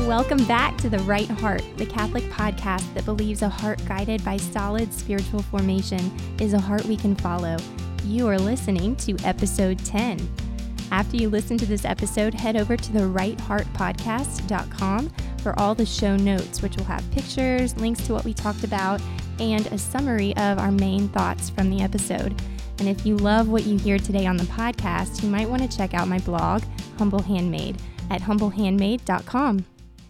Welcome back to The Right Heart, the Catholic podcast that believes a heart guided by solid spiritual formation is a heart we can follow. You are listening to episode 10. After you listen to this episode, head over to therightheartpodcast.com for all the show notes, which will have pictures, links to what we talked about, and a summary of our main thoughts from the episode. And if you love what you hear today on the podcast, you might want to check out my blog, Humble Handmade, at humblehandmade.com.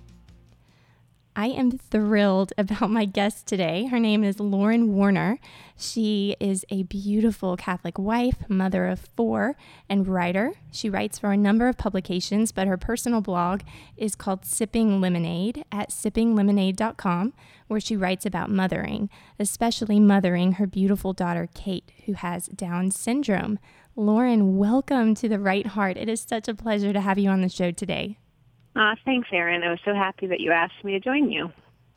I am thrilled about my guest today. Her name is Lauren Warner. She is a beautiful Catholic wife, mother of 4, and writer. She writes for a number of publications, but her personal blog is called Sipping Lemonade at sippinglemonade.com, where she writes about mothering, especially mothering her beautiful daughter, Kate, who has Down syndrome. Lauren, welcome to The Right Heart. It is such a pleasure to have you on the show today. Thanks, Erin. I was so happy that you asked me to join you.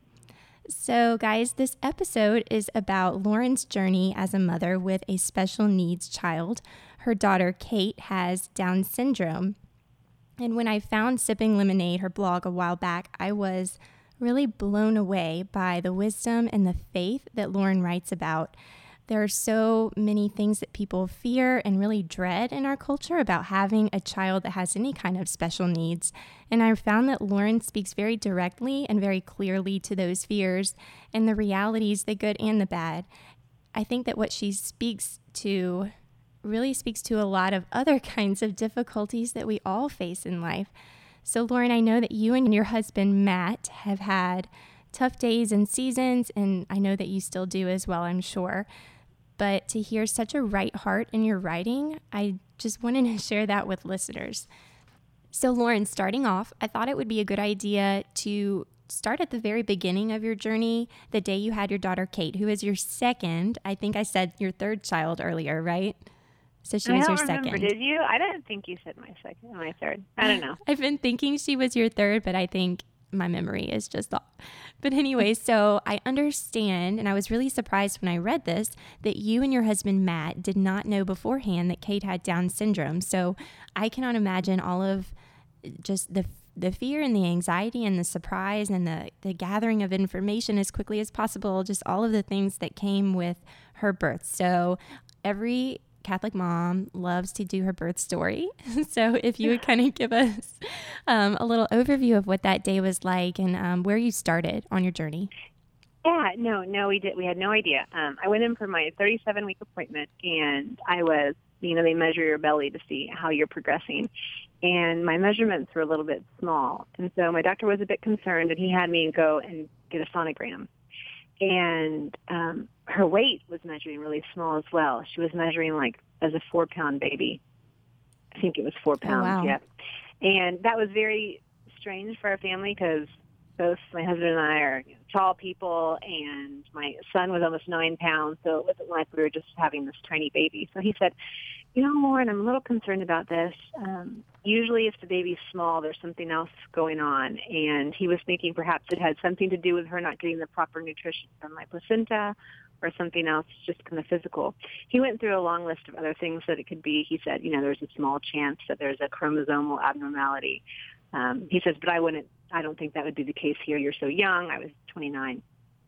So, guys, this episode is about Lauren's journey as a mother with a special needs child. Her daughter, Kate, has Down syndrome. And when I found Sipping Lemonade, her blog, a while back, I was really blown away by the wisdom and the faith that Lauren writes about. There are so many things that people fear and really dread in our culture about having a child that has any kind of special needs. And I found that Lauren speaks very directly and very clearly to those fears and the realities, the good and the bad. I think that what she speaks to really speaks to a lot of other kinds of difficulties that we all face in life. So Lauren, I know that you and your husband, Matt, have had tough days and seasons, and I know that you still do as well, I'm sure. But to hear such a right heart in your writing, I just wanted to share that with listeners. So Lauren, starting off, I thought it would be a good idea to start at the very beginning of your journey, the day you had your daughter, Kate, who is your second. I think I said your third child earlier, right? So she was your second. I don't remember, did you? I didn't think you said my second, my third. I don't know. I've been thinking she was your third, but I think my memory is just off. But anyway, so I understand, and I was really surprised when I read this, that you and your husband, Matt, did not know beforehand that Kate had Down syndrome. So I cannot imagine all of just the fear and the anxiety and the surprise and the gathering of information as quickly as possible, just all of the things that came with her birth. So every Catholic mom loves to do her birth story. So if you would kind of give us a little overview of what that day was like and where you started on your journey. Yeah, no, we had no idea. I went in for my 37-week appointment, and I was, they measure your belly to see how you're progressing. And my measurements were a little bit small. And so my doctor was a bit concerned, and he had me go and get a sonogram. And her weight was measuring really small as well. She was measuring like as a 4-pound baby. I think it was 4 pounds, wow. Yeah. And that was very strange for our family because both my husband and I are tall people, and my son was almost 9 pounds, so it wasn't like we were just having this tiny baby. So he said, Lauren, I'm a little concerned about this. Usually if the baby's small, there's something else going on. And he was thinking perhaps it had something to do with her not getting the proper nutrition from my placenta or something else, just kind of physical. He went through a long list of other things that it could be. He said, there's a small chance that there's a chromosomal abnormality. He says, but I don't think that would be the case here. You're so young. I was 29.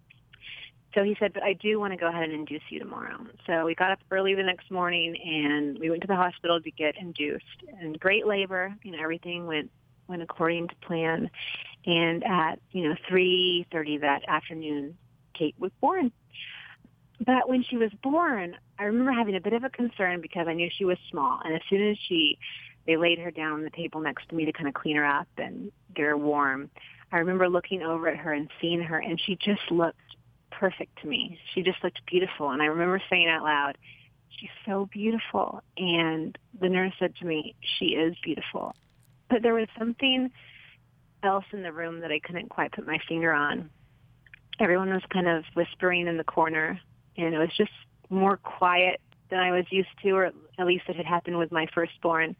So he said, but I do want to go ahead and induce you tomorrow. So we got up early the next morning, and we went to the hospital to get induced. And great labor, everything went according to plan. And at, 3:30 that afternoon, Kate was born. But when she was born, I remember having a bit of a concern because I knew she was small. And as soon as they laid her down on the table next to me to kind of clean her up and get her warm, I remember looking over at her and seeing her, and she just looked perfect to me. She just looked beautiful. And I remember saying out loud, she's so beautiful. And the nurse said to me, she is beautiful. But there was something else in the room that I couldn't quite put my finger on. Everyone was kind of whispering in the corner, and it was just more quiet than I was used to, or at least it had happened with my firstborn.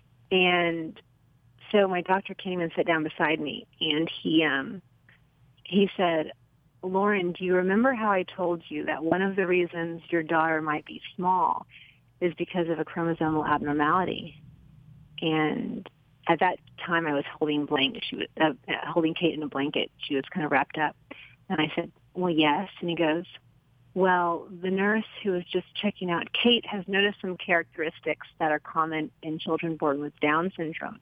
And so my doctor came and sat down beside me, and he said, Lauren, do you remember how I told you that one of the reasons your daughter might be small is because of a chromosomal abnormality? And at that time I was holding holding Kate in a blanket. She was kind of wrapped up. And I said, well, yes. And he goes, well, the nurse who was just checking out Kate has noticed some characteristics that are common in children born with Down syndrome.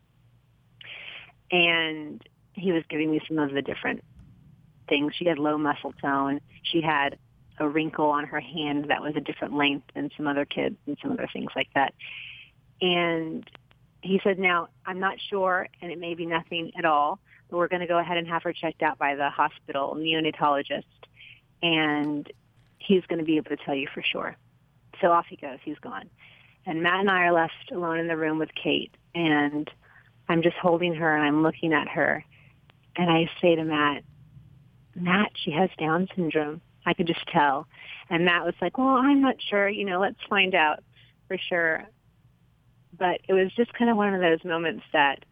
And he was giving me some of the different things. She had low muscle tone. She had a wrinkle on her hand that was a different length than some other kids and some other things like that. And he said, now, I'm not sure, and it may be nothing at all, but we're going to go ahead and have her checked out by the hospital neonatologist, and he's going to be able to tell you for sure. So off he goes. He's gone. And Matt and I are left alone in the room with Kate, and I'm just holding her, and I'm looking at her, and I say to Matt, she has Down syndrome. I could just tell. And Matt was like, well, I'm not sure. Let's find out for sure. But it was just kind of one of those moments that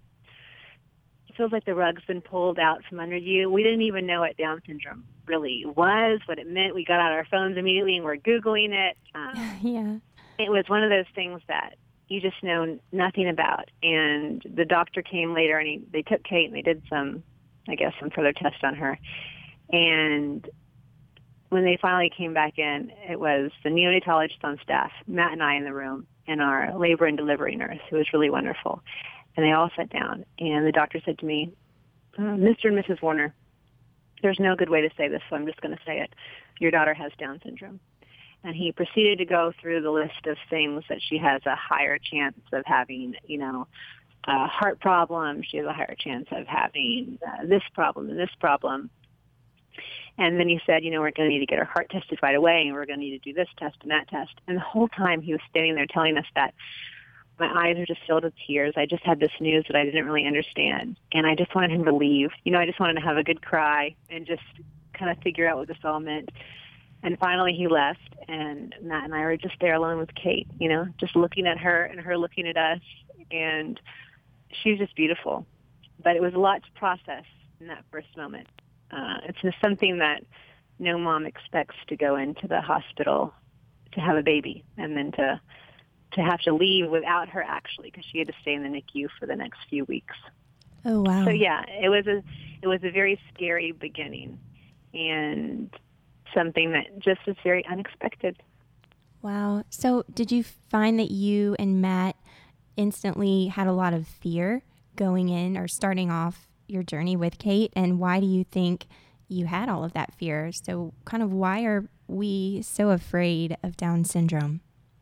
it feels like the rug's been pulled out from under you. We didn't even know what Down syndrome really was, what it meant. We got out our phones immediately and we're Googling it. Yeah. It was one of those things that you just know nothing about. And the doctor came later, and they took Kate and they did some further tests on her. And when they finally came back in, it was the neonatologist on staff, Matt and I in the room, and our labor and delivery nurse, who was really wonderful. And they all sat down, and the doctor said to me, Mr. and Mrs. Warner, there's no good way to say this, so I'm just going to say it. Your daughter has Down syndrome. And he proceeded to go through the list of things that she has a higher chance of having, a heart problem. She has a higher chance of having this problem and this problem. And then he said, we're going to need to get her heart tested right away, and we're going to need to do this test and that test. And the whole time he was standing there telling us that, my eyes were just filled with tears. I just had this news that I didn't really understand, and I just wanted him to leave. I just wanted to have a good cry and just kind of figure out what this all meant. And finally he left, and Matt and I were just there alone with Kate, just looking at her and her looking at us, and she was just beautiful. But it was a lot to process in that first moment. It's just something that no mom expects, to go into the hospital to have a baby and then to have to leave without her, actually, because she had to stay in the NICU for the next few weeks. Oh, wow. So yeah, it was a very scary beginning, and something that just was very unexpected. Wow. So did you find that you and Matt instantly had a lot of fear going in or starting off your journey with Kate? And why do you think you had all of that fear? So kind of why are we so afraid of Down syndrome?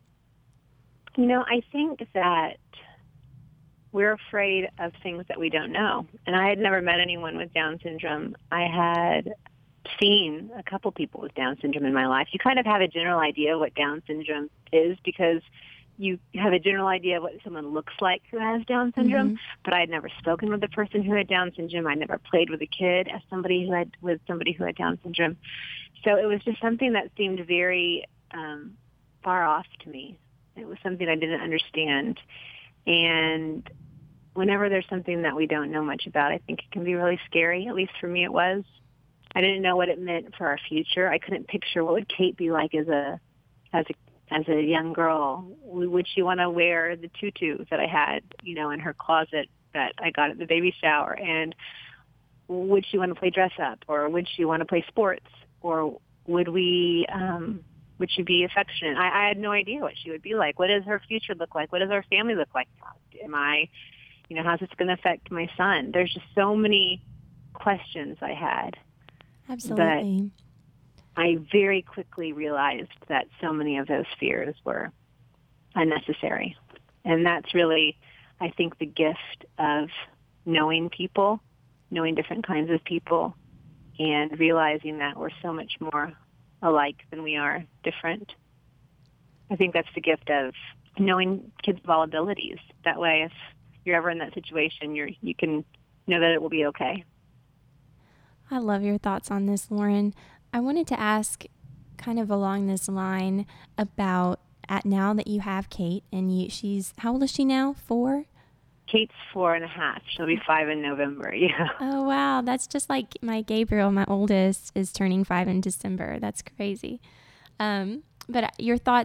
I think that we're afraid of things that we don't know. And I had never met anyone with Down syndrome. I had seen a couple people with Down syndrome in my life. You kind of have a general idea of what Down syndrome is because you have a general idea of what someone looks like who has Down syndrome, mm-hmm. but I had never spoken with a person who had Down syndrome. I never played with a kid as somebody who had Down syndrome. So it was just something that seemed very far off to me. It was something I didn't understand. And whenever there's something that we don't know much about, I think it can be really scary. At least for me it was. I didn't know what it meant for our future. I couldn't picture what would Kate be like as a young girl. Would she want to wear the tutu that I had, in her closet that I got at the baby shower? And would she want to play dress up, or would she want to play sports, or would she be affectionate? I had no idea what she would be like. What does her future look like? What does our family look like? How's this going to affect my son? There's just so many questions I had. Absolutely. But I very quickly realized that so many of those fears were unnecessary. And that's really, I think, the gift of knowing people, knowing different kinds of people, and realizing that we're so much more alike than we are different. I think that's the gift of knowing kids of all abilities. That way, if you're ever in that situation, you can know that it will be okay. I love your thoughts on this, Lauren. I wanted to ask, kind of along this line, about now that you have Kate, and she's, how old is she now? 4? Kate's 4.5. She'll be 5 in November. Yeah. Oh, wow. That's just like my Gabriel, my oldest, is turning 5 in December. That's crazy. But your thoughts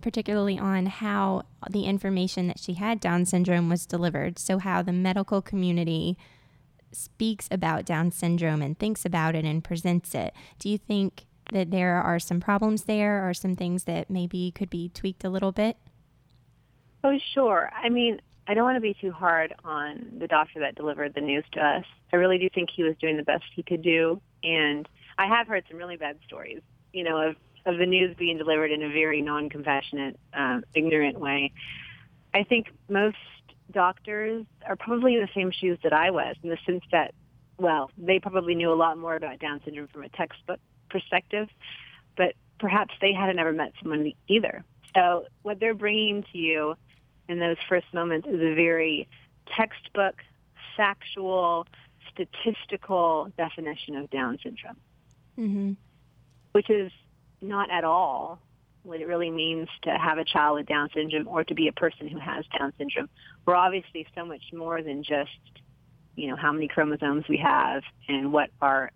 particularly on how the information that she had Down syndrome was delivered. So how the medical community speaks about Down syndrome and thinks about it and presents it. Do you think that there are some problems there or some things that maybe could be tweaked a little bit? Oh, sure. I mean, I don't want to be too hard on the doctor that delivered the news to us. I really do think he was doing the best he could do. And I have heard some really bad stories, of the news being delivered in a very non-compassionate, ignorant way. I think most doctors are probably in the same shoes that I was, in the sense that, well, they probably knew a lot more about Down syndrome from a textbook perspective, but perhaps they hadn't ever met someone either. So what they're bringing to you in those first moments is a very textbook, factual, statistical definition of Down syndrome, Mm-hmm. which is not at all what it really means to have a child with Down syndrome or to be a person who has Down syndrome. We're obviously so much more than just, how many chromosomes we have and what our,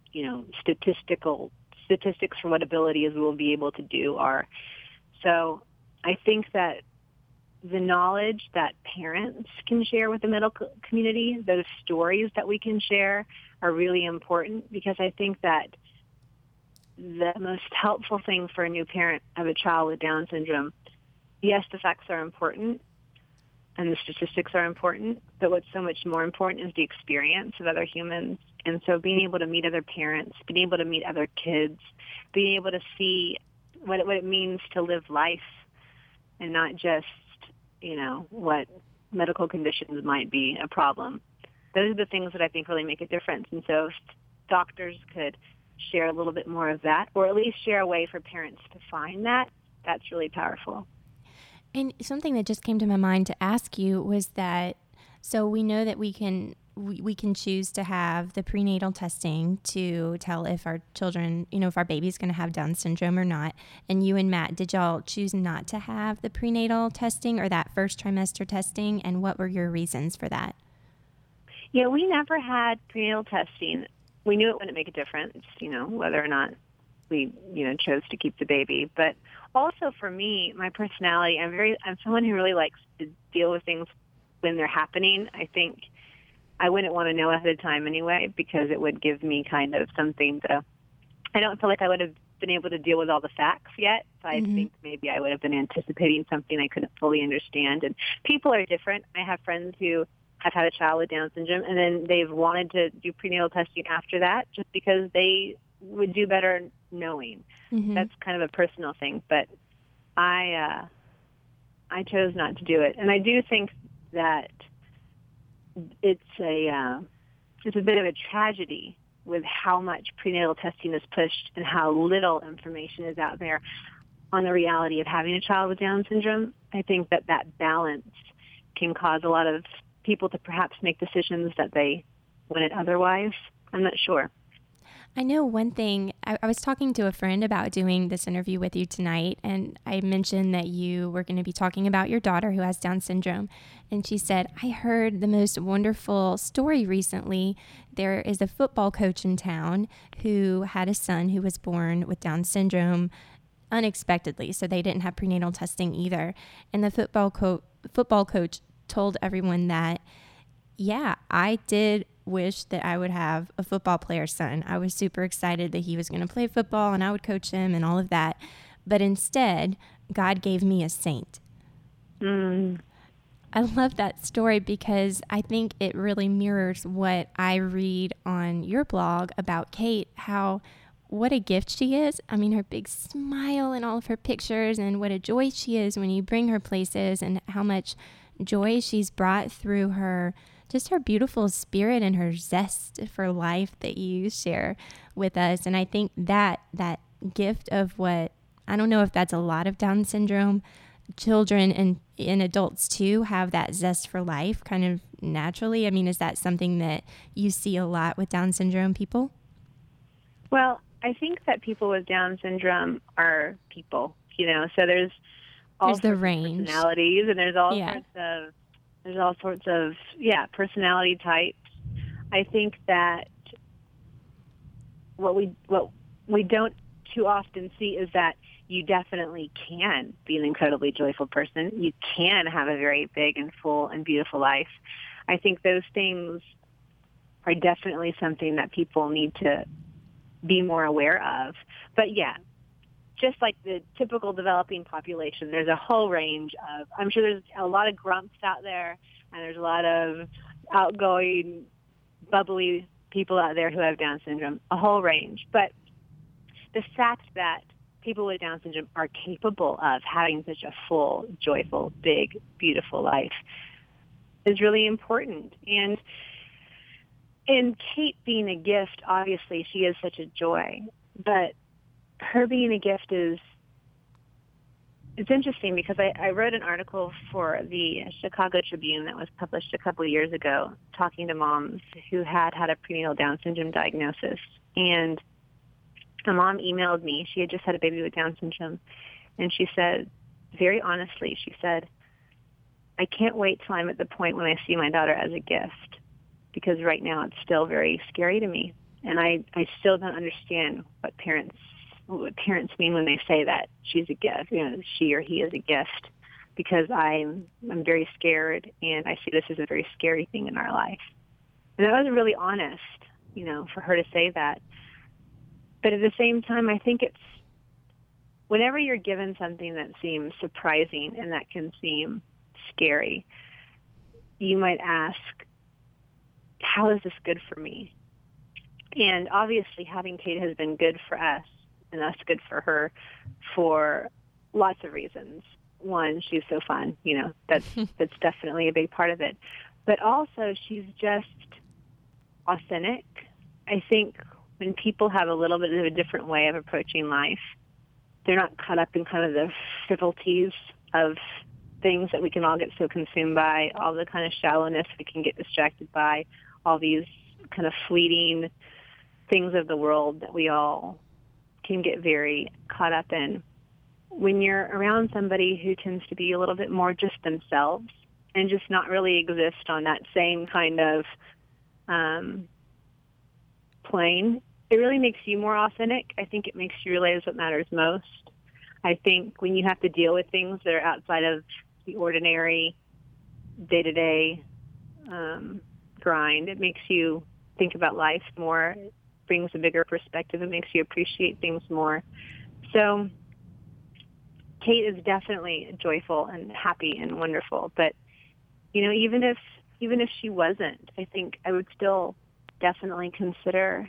statistics for what abilities we'll be able to do are. So I think that the knowledge that parents can share with the medical community, those stories that we can share are really important, because I think that the most helpful thing for a new parent of a child with Down syndrome, yes, the facts are important and the statistics are important, but what's so much more important is the experience of other humans. And so being able to meet other parents, being able to meet other kids, being able to see what it means to live life and not just, what medical conditions might be a problem. Those are the things that I think really make a difference. And so if doctors could share a little bit more of that, or at least share a way for parents to find that, that's really powerful. And something that just came to my mind to ask you was that, so we know that we can choose to have the prenatal testing to tell if our children, if our baby's going to have Down syndrome or not. And you and Matt, did y'all choose not to have the prenatal testing or that first trimester testing? And what were your reasons for that? Yeah, we never had prenatal testing. We knew it wouldn't make a difference, whether or not we, chose to keep the baby. But also for me, my personality, I'm someone who really likes to deal with things when they're happening. I think I wouldn't want to know ahead of time anyway, because it would give me kind of something I don't feel like I would have been able to deal with all the facts yet. So I think maybe I would have been anticipating something I couldn't fully understand. And people are different. I have friends who have had a child with Down syndrome, and then they've wanted to do prenatal testing after that just because they would do better knowing. Mm-hmm. That's kind of a personal thing. But I chose not to do it. And I do think that it's a bit of a tragedy with how much prenatal testing is pushed and how little information is out there on the reality of having a child with Down syndrome. I think that balance can cause a lot of people to perhaps make decisions that they wouldn't otherwise. I'm not sure. I know one thing, I was talking to a friend about doing this interview with you tonight, and I mentioned that you were going to be talking about your daughter who has Down syndrome. And she said, I heard the most wonderful story recently. There is a football coach in town who had a son who was born with Down syndrome unexpectedly, so they didn't have prenatal testing either. And the football coach told everyone that, yeah, I did wish that I would have a football player's son. I was super excited that he was going to play football and I would coach him and all of that. But instead, God gave me a saint. I love that story because I think it really mirrors what I read on your blog about Kate, what a gift she is. I mean, her big smile in all of her pictures, and what a joy she is when you bring her places, and how much joy she's brought through her beautiful spirit and her zest for life that you share with us. And I think that gift of what, I don't know if that's a lot of Down syndrome children and adults too have that zest for life kind of naturally. I mean, is that something that you see a lot with Down syndrome people? Well, I think that people with Down syndrome are people, so there's all sorts of personalities, and there's all sorts of personality types. I think that what we don't too often see is that you definitely can be an incredibly joyful person. You can have a very big and full and beautiful life. I think those things are definitely something that people need to be more aware of. But yeah, just like the typical developing population, there's a whole range of, I'm sure there's a lot of grumps out there, and there's a lot of outgoing, bubbly people out there who have Down syndrome, a whole range. But the fact that people with Down syndrome are capable of having such a full, joyful, big, beautiful life is really important. And Kate being a gift, obviously she is such a joy, but her being a gift it's interesting because I wrote an article for the Chicago Tribune that was published a couple of years ago talking to moms who had a prenatal Down syndrome diagnosis. And a mom emailed me. She had just had a baby with Down syndrome. And she said, very honestly, she said, I can't wait till I'm at the point when I see my daughter as a gift, because right now it's still very scary to me. And I still don't understand what parents mean when they say that she's a gift, she or he is a gift, because I'm very scared, and I see this as a very scary thing in our life. And that was really honest, for her to say that. But at the same time, I think it's whenever you're given something that seems surprising and that can seem scary, you might ask, how is this good for me? And obviously having Kate has been good for us, and us good for her, for lots of reasons. One, she's so fun, that's definitely a big part of it. But also she's just authentic. I think when people have a little bit of a different way of approaching life, they're not caught up in kind of the frivolities of things that we can all get so consumed by, all the kind of shallowness we can get distracted by, all these kind of fleeting things of the world that we all can get very caught up in. When you're around somebody who tends to be a little bit more just themselves and just not really exist on that same kind of plane, it really makes you more authentic. I think it makes you realize what matters most. I think when you have to deal with things that are outside of the ordinary day-to-day grind, it makes you think about life more, brings a bigger perspective. It makes you appreciate things more. So Kate is definitely joyful and happy and wonderful. But, even if she wasn't, I think I would still definitely consider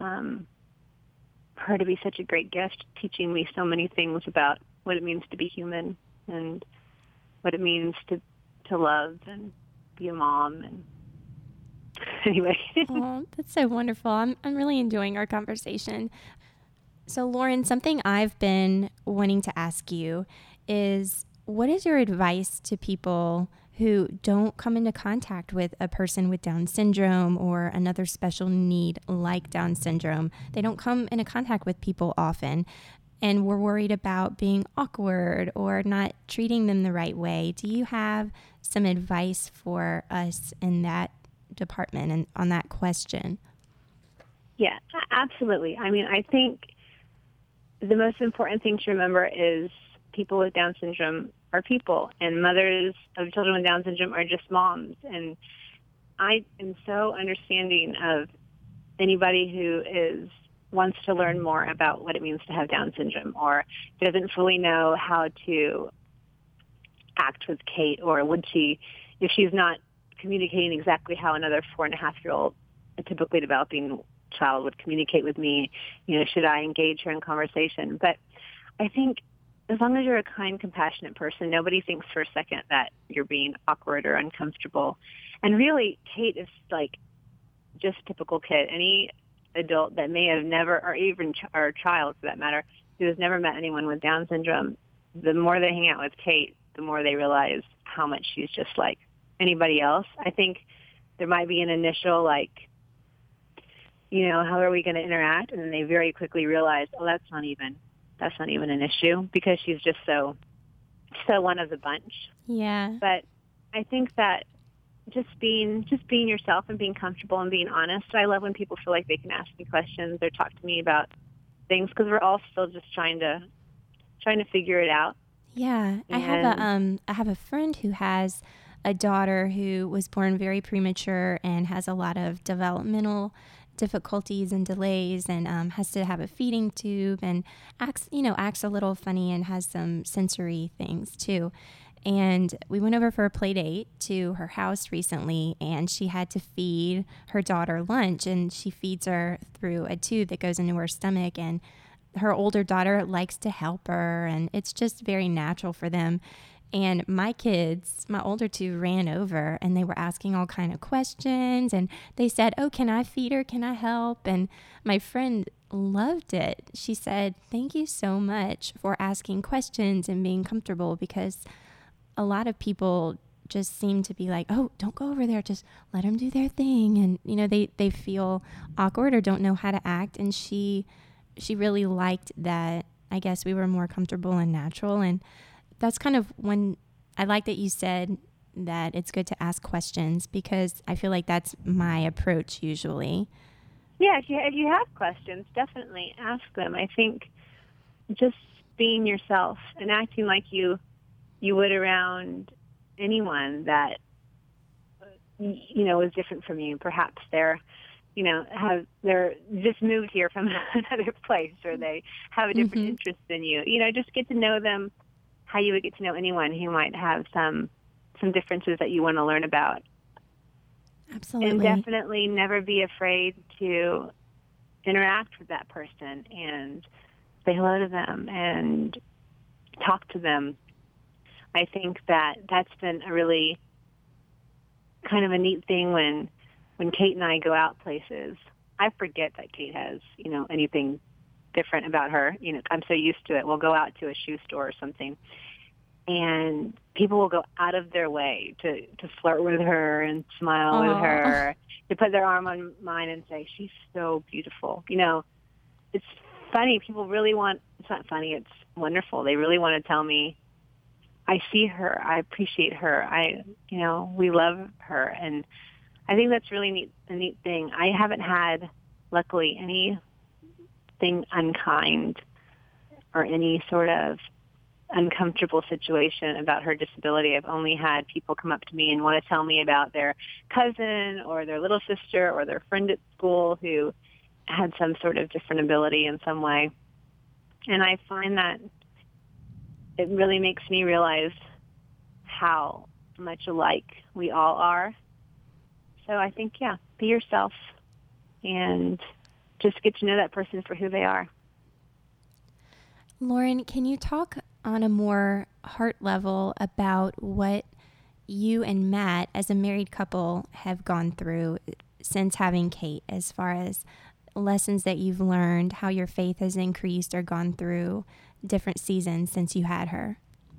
her to be such a great gift, teaching me so many things about what it means to be human and what it means to love and be a mom. And anyway. Oh, that's so wonderful. I'm really enjoying our conversation. So, Lauren, something I've been wanting to ask you is, what is your advice to people who don't come into contact with a person with Down syndrome or another special need like Down syndrome? They don't come into contact with people often, and we're worried about being awkward or not treating them the right way. Do you have some advice for us in that department and on that question? Yeah, absolutely. I mean, I think the most important thing to remember is people with Down syndrome are people, and mothers of children with Down syndrome are just moms. And I am so understanding of anybody who wants to learn more about what it means to have Down syndrome, or doesn't fully know how to act with Kate, or would she, if she's not communicating exactly how another 4.5-year-old, a typically developing child, would communicate with me, should I engage her in conversation? But I think as long as you're a kind, compassionate person, nobody thinks for a second that you're being awkward or uncomfortable. And really, Kate is like just a typical kid. Any adult that may have never, or even or child for that matter, who has never met anyone with Down syndrome, the more they hang out with Kate, the more they realize how much she's just like anybody else. I think there might be an initial how are we going to interact? And then they very quickly realize, oh, that's not even an issue, because she's just so one of the bunch. Yeah. But I think that just being yourself and being comfortable and being honest. I love when people feel like they can ask me questions or talk to me about things, because we're all still just trying to trying to figure it out. Yeah, I have a friend who has a daughter who was born very premature and has a lot of developmental difficulties and delays, and has to have a feeding tube, and acts a little funny and has some sensory things too. And we went over for a play date to her house recently, and she had to feed her daughter lunch, and she feeds her through a tube that goes into her stomach, and her older daughter likes to help her, and it's just very natural for them. And my kids, my older two, ran over and they were asking all kind of questions, and they said, "Oh, can I feed her? Can I help?" And my friend loved it. She said, "Thank you so much for asking questions and being comfortable," because a lot of people just seem to be like, "Oh, don't go over there. Just let them do their thing." And, they feel awkward or don't know how to act. And she really liked that. I guess we were more comfortable and natural. And that's kind of when I like that you said that it's good to ask questions, because I feel like that's my approach usually. Yeah, if you have questions, definitely ask them. I think just being yourself and acting like you would around anyone that is different from you. Perhaps they're just moved here from another place, or they have a different interest than you. Just get to know them how you would get to know anyone who might have some differences that you want to learn about. Absolutely. And definitely never be afraid to interact with that person and say hello to them and talk to them. I think that's been a really kind of a neat thing when Kate and I go out places. I forget that Kate has, anything different about her. I'm so used to it. We'll go out to a shoe store or something, and people will go out of their way to flirt with her and smile with her, to put their arm on mine and say, "She's so beautiful." It's funny. People really it's not funny, it's wonderful. They really want to tell me, "I see her, I appreciate her, we love her." And I think that's really a neat thing. I haven't had, luckily, anything unkind or any sort of uncomfortable situation about her disability. I've only had people come up to me and want to tell me about their cousin or their little sister or their friend at school who had some sort of different ability in some way. And I find that it really makes me realize how much alike we all are. So I think, be yourself and just get to know that person for who they are. Lauren, can you talk on a more heart level about what you and Matt, as a married couple, have gone through since having Kate, as far as lessons that you've learned, how your faith has increased or gone through different seasons since you had her?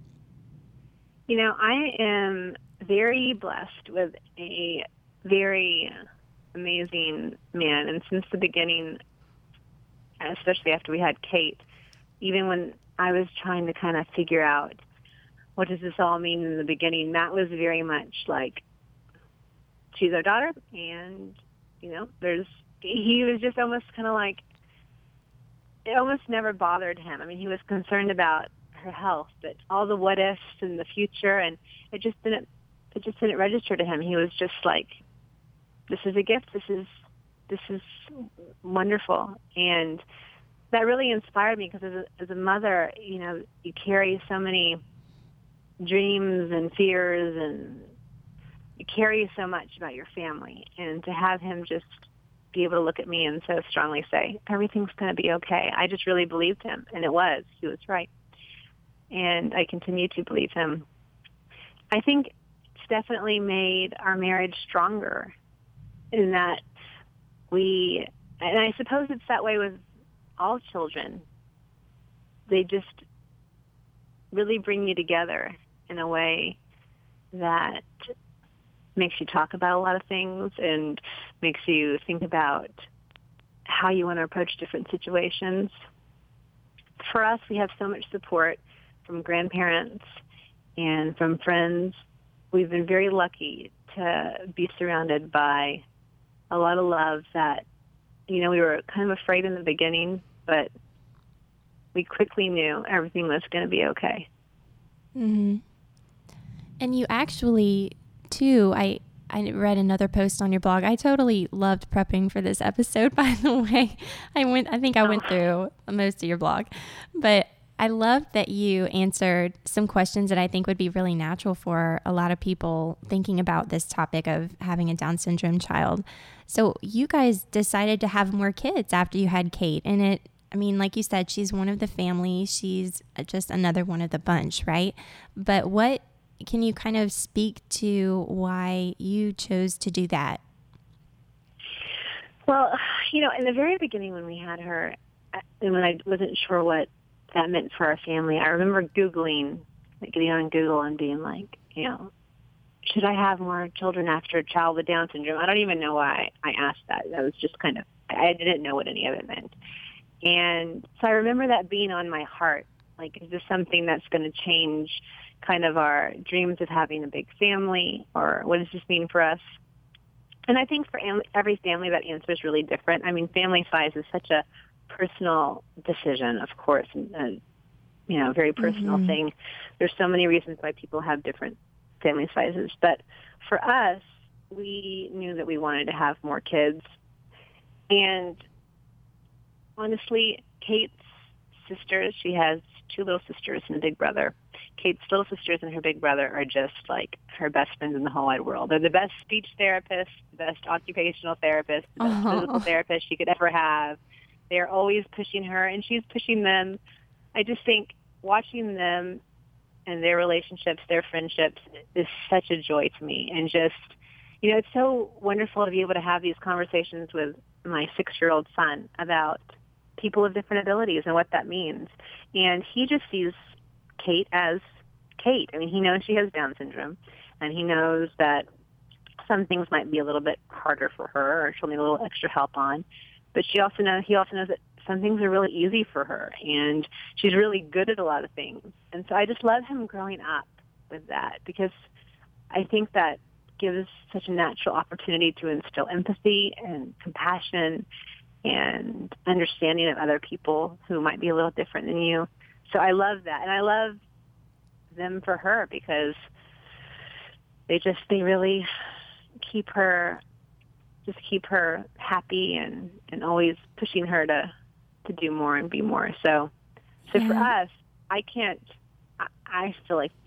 I am very blessed with a very amazing man. And since the beginning, especially after we had Kate, even when I was trying to kind of figure out what does this all mean in the beginning, Matt was very much like, she's our daughter, and, he was just almost kind of like, it almost never bothered him. I mean, he was concerned about her health, but all the what ifs in the future, and it just didn't register to him. He was just like, this is a gift. This is wonderful. And that really inspired me, because as a mother, you carry so many dreams and fears, and you carry so much about your family. And to have him just be able to look at me and so strongly say, everything's going to be okay. I just really believed him, and he was right. And I continue to believe him. I think it's definitely made our marriage stronger, in that and I suppose it's that way with all children. They just really bring you together in a way that makes you talk about a lot of things and makes you think about how you want to approach different situations. For us, we have so much support from grandparents and from friends. We've been very lucky to be surrounded by a lot of love that, we were kind of afraid in the beginning, but we quickly knew everything was going to be okay. Mm-hmm. And you actually, too, I read another post on your blog. I totally loved prepping for this episode, by the way. I think I went through most of your blog. But I love that you answered some questions that I think would be really natural for a lot of people thinking about this topic of having a Down syndrome child. So you guys decided to have more kids after you had Kate. And like you said, she's one of the family. She's just another one of the bunch, right? But can you kind of speak to why you chose to do that? Well, in the very beginning when we had her, and when I wasn't sure what that meant for our family, I remember Googling, getting on Google and being like, should I have more children after a child with Down syndrome? I don't even know why I asked that. That was just I didn't know what any of it meant. And so I remember that being on my heart. Like, is this something that's going to change kind of our dreams of having a big family, or what does this mean for us? And I think for every family, that answer is really different. I mean, family size is such a personal decision, of course, and very personal thing. There's so many reasons why people have different family sizes. But for us, we knew that we wanted to have more kids. And honestly, Kate's sisters, she has 2 little sisters and a big brother. Kate's little sisters and her big brother are just like her best friends in the whole wide world. They're the best speech therapists, the best occupational therapists, the best physical therapist she could ever have. They're always pushing her, and she's pushing them. I just think watching them and their relationships, their friendships, is such a joy to me. And just, it's so wonderful to be able to have these conversations with my 6-year-old son about people with different abilities and what that means. And he just sees Kate as Kate. I mean, he knows she has Down syndrome, and he knows that some things might be a little bit harder for her, or she'll need a little extra help on. But he also knows that some things are really easy for her, and she's really good at a lot of things. And so I just love him growing up with that, because I think that gives such a natural opportunity to instill empathy and compassion and understanding of other people who might be a little different than you. So I love that. And I love them for her, because they really keep her happy and always pushing her to do more and be more. So for us, I feel like,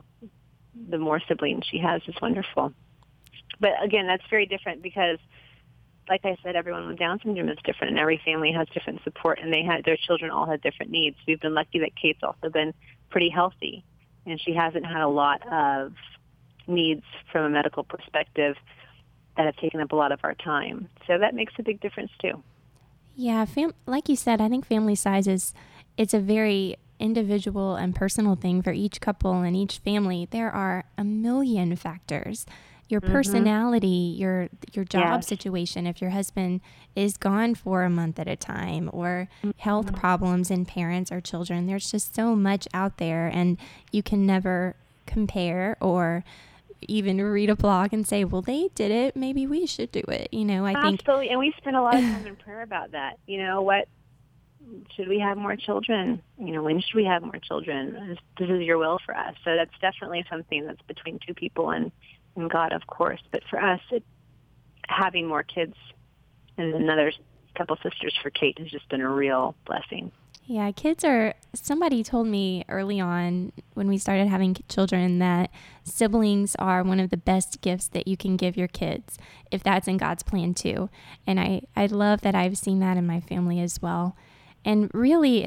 the more siblings she has is wonderful. But again, that's very different, because like I said, everyone with Down syndrome is different, and every family has different support, and their children all have different needs. We've been lucky that Kate's also been pretty healthy, and she hasn't had a lot of needs from a medical perspective that have taken up a lot of our time. So that makes a big difference too. Yeah, like you said, I think family size it's a very individual and personal thing for each couple and each family. There are a million factors. Your personality, your job situation, if your husband is gone for a month at a time, or health problems in parents or children. There's just so much out there, and you can never compare or even read a blog and say, well, they did it, maybe we should do it. I think absolutely. And we spend a lot of time in prayer about that. What should we have more children? When should we have more children? This is your will for us. So that's definitely something that's between 2 people and God, of course. But for us, having more kids and another couple sisters for Kate has just been a real blessing. Yeah, somebody told me early on when we started having children that siblings are one of the best gifts that you can give your kids, if that's in God's plan too. And I love that I've seen that in my family as well. And really,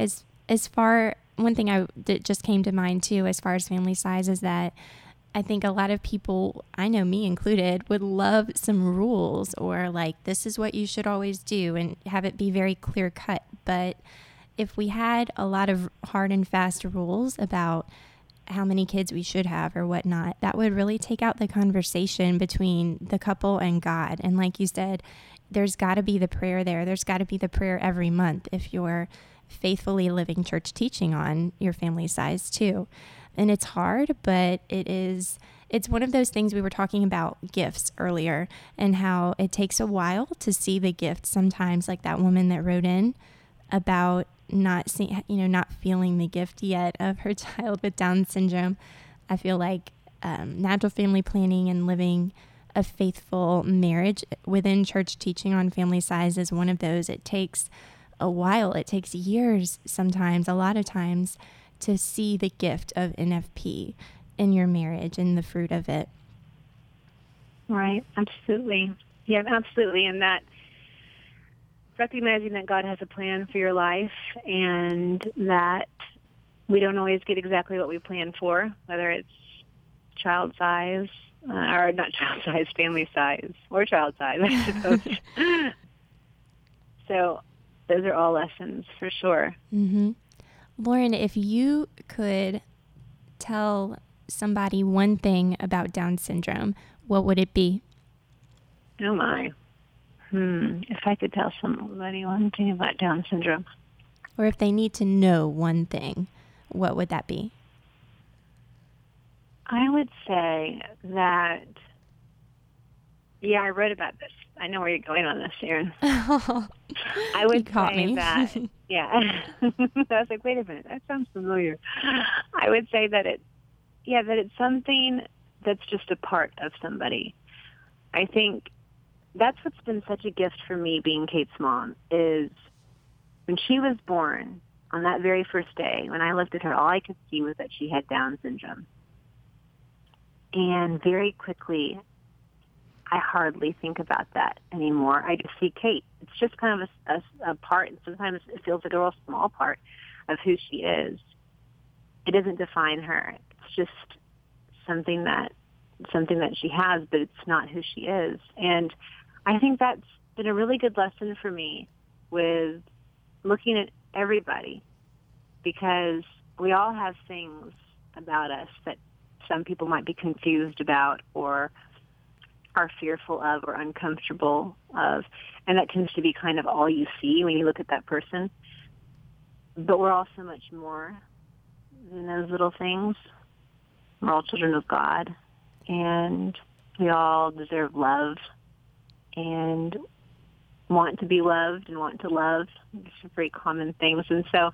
one thing that just came to mind too, as far as family size, is that I think a lot of people, I know me included, would love some rules, or like, this is what you should always do, and have it be very clear cut. But if we had a lot of hard and fast rules about how many kids we should have or whatnot, that would really take out the conversation between the couple and God. And like you said, there's got to be the prayer there. There's got to be the prayer every month if you're faithfully living church teaching on your family size too. And it's hard, but it's one of those things. We were talking about gifts earlier, and how it takes a while to see the gift sometimes, like that woman that wrote in about not feeling the gift yet of her child with Down syndrome, I feel like natural family planning and living a faithful marriage within church teaching on family size is one of those. It takes a while. It takes years sometimes, a lot of times, to see the gift of NFP in your marriage and the fruit of it. Right. Absolutely. Yeah, absolutely. And that recognizing that God has a plan for your life and that we don't always get exactly what we plan for, whether it's child size, or not child size, family size, or child size, I suppose. So those are all lessons for sure. Mm-hmm. Lauren, if you could tell somebody one thing about Down syndrome, what would it be? Oh, my. If I could tell somebody one thing about Down syndrome. Or if they need to know one thing, what would that be? I would say that, I wrote about this. I know where you're going on this, Erin. I would say that, I was like, wait a minute, that sounds familiar. I would say that that it's something that's just a part of somebody. I think that's what's been such a gift for me being Kate's mom is when she was born, on that very first day, when I looked at her, all I could see was that she had Down syndrome. And very quickly, I hardly think about that anymore. I just see Kate. It's just kind of a part, and sometimes it feels like a real small part of who she is. It doesn't define her. It's just something that she has, but it's not who she is. And I think that's been a really good lesson for me with looking at everybody, because we all have things about us that some people might be confused about or are fearful of or uncomfortable of, and that tends to be kind of all you see when you look at that person. But we're all so much more than those little things. We're all children of God, and we all deserve love and want to be loved and want to love. These are very common things. And so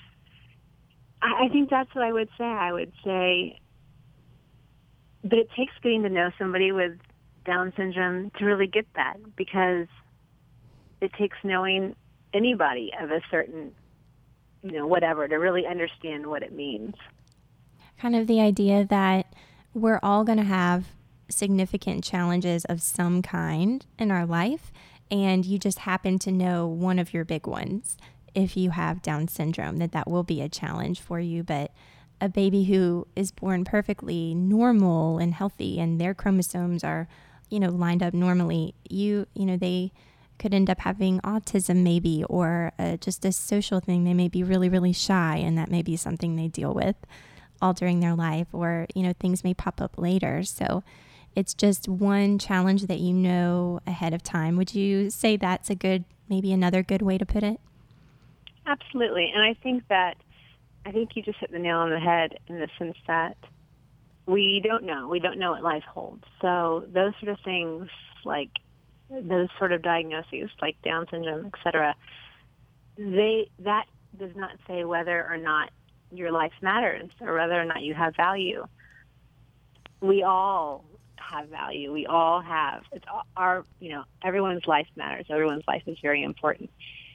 I think that's what I would say. I would say, but it takes getting to know somebody with Down syndrome to really get that, because it takes knowing anybody of a certain, whatever, to really understand what it means. Kind of the idea that we're all going to have significant challenges of some kind in our life, and you just happen to know one of your big ones. If you have Down syndrome, that will be a challenge for you, but a baby who is born perfectly normal and healthy and their chromosomes are, lined up normally, they could end up having autism maybe, or just a social thing. They may be really, really shy, and that may be something they deal with all during their life, or, things may pop up later. So it's just one challenge that you know ahead of time. Would you say that's maybe another good way to put it? Absolutely. And I think you just hit the nail on the head in the sense that we don't know. We don't know what life holds. So those sort of things, like those sort of diagnoses, like Down syndrome, et cetera, that does not say whether or not your life matters or whether or not you have value. We all have value. We all have. It's our, everyone's life matters. Everyone's life is very important,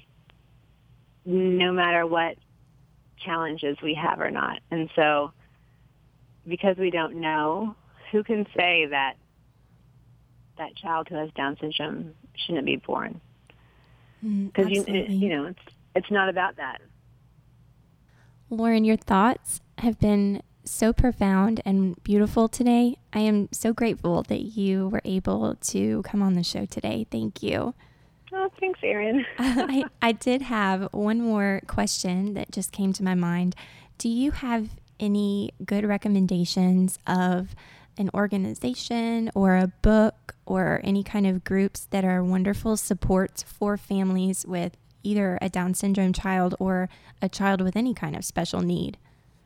no matter what challenges we have or not. And so because we don't know, who can say that that child who has Down syndrome shouldn't be born? Because it's not about that. Lauren, your thoughts have been so profound and beautiful today. I am so grateful that you were able to come on the show today. Thank you. Oh, thanks, Erin. I did have one more question that just came to my mind. Do you have any good recommendations of an organization or a book or any kind of groups that are wonderful supports for families with either a Down syndrome child or a child with any kind of special need?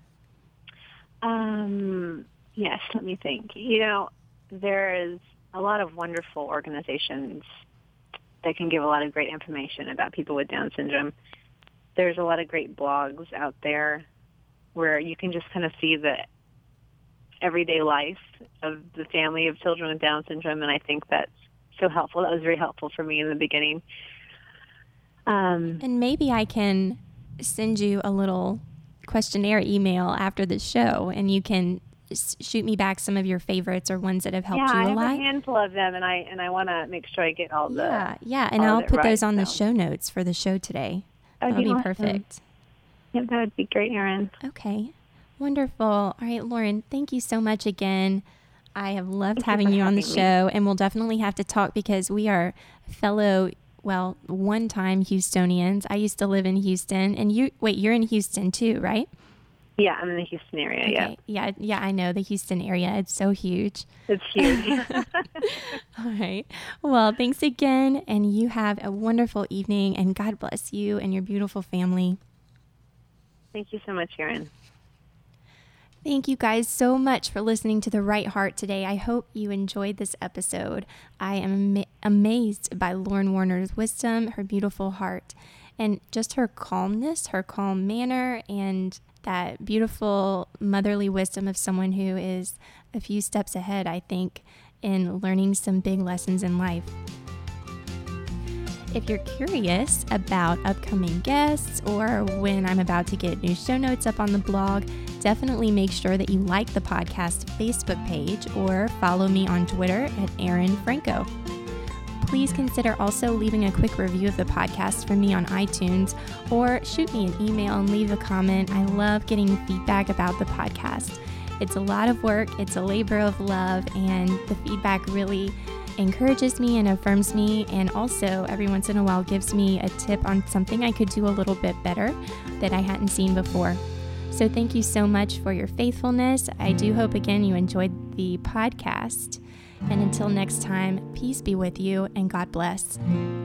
Yes, let me think. There is a lot of wonderful organizations that can give a lot of great information about people with Down syndrome. there's a lot of great blogs out there where you can just kind of see the everyday life of the family of children with Down syndrome, and I think that's so helpful. That was very helpful for me in the beginning. And maybe I can send you a little questionnaire email after the show, and you can shoot me back some of your favorites or ones that have helped you a lot. Yeah, I have a handful of them, and I want to make sure I get all the and I'll put those on the show notes for the show today. That'll be awesome. Perfect. Yep, that would be great, Erin. Okay, wonderful. All right, Lauren, thank you so much again. I have loved having you on the show, and we'll definitely have to talk because we are fellow, one-time Houstonians. I used to live in Houston, and you're in Houston too, right? Yeah, I'm in the Houston area, okay. Yeah, I know the Houston area. It's so huge. It's huge. All right. Well, thanks again, and you have a wonderful evening, and God bless you and your beautiful family. Thank you so much, Erin. Thank you guys so much for listening to The Right Heart today. I hope you enjoyed this episode. I am amazed by Lauren Warner's wisdom, her beautiful heart, and just her calmness, her calm manner, and that beautiful motherly wisdom of someone who is a few steps ahead, I think, in learning some big lessons in life. If you're curious about upcoming guests or when I'm about to get new show notes up on the blog, definitely make sure that you like the podcast Facebook page or follow me on Twitter at Erin Franco. Please consider also leaving a quick review of the podcast for me on iTunes or shoot me an email and leave a comment. I love getting feedback about the podcast. It's a lot of work, it's a labor of love, and the feedback really encourages me and affirms me, and also every once in a while gives me a tip on something I could do a little bit better that I hadn't seen before. So thank you so much for your faithfulness. I do hope again you enjoyed the podcast. And until next time, peace be with you and God bless.